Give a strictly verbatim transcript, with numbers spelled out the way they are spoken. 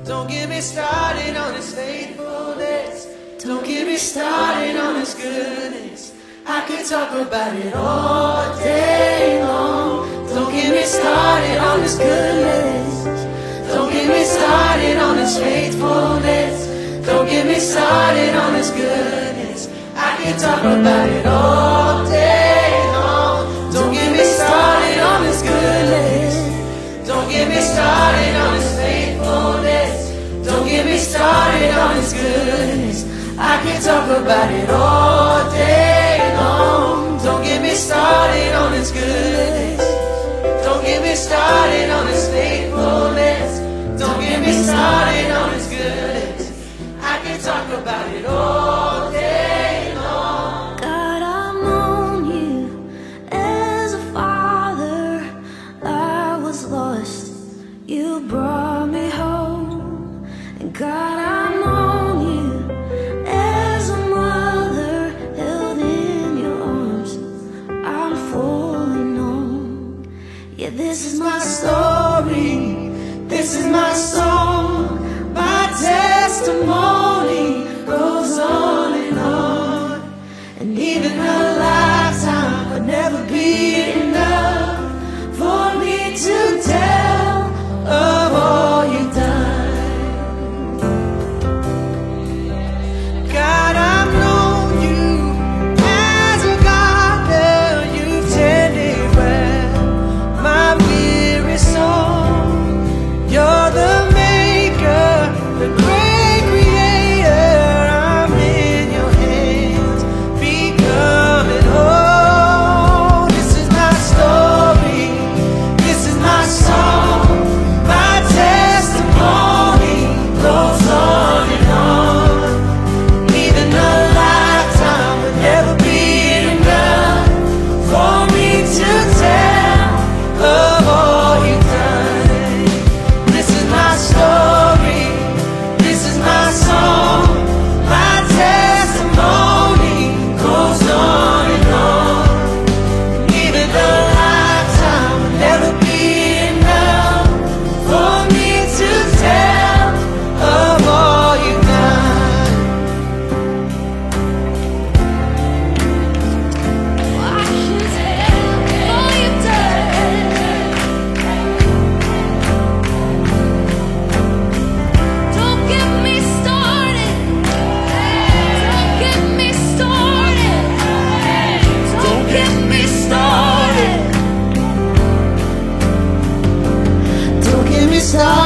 Don't get me started on His faithfulness. Don't get me started on His goodness. I could talk about it all day long. Don't get me started on His goodness. Don't get me started on His faithfulness. Don't get me started on His goodness. I can talk about it all day long. Don't get me started on His goodness. Don't get me started on His faithfulness. Don't get me started on His goodness. I can talk about it all day long. Don't get me started on His goodness. Don't get me started on His faithfulness. Don't get me started on His goodness. I can talk about it all day long. God, I've known you as a father. I was lost, you brought me home. And God, I've known you as a mother, held in your arms. I'm fully known. Yeah, this is my story. This is my song. My testimony goes on and on. And even a lifetime would never be enough for me to tell of all you've done. God, I've known you as a gardener. You've tended well my weary soul. You're the maker, the great creator. I'm in your hands, becoming whole. This is my story, this is my song. My testimony goes on and on. Even a lifetime would never be enough for me to tell of all you've done. This is my story, this is my song. My testimony goes on and on. Even a lifetime will never be enough for me to tell of all you've done. I can tell all you've done. Don't get me started. Don't get me started. Don't get me started. Don't get me started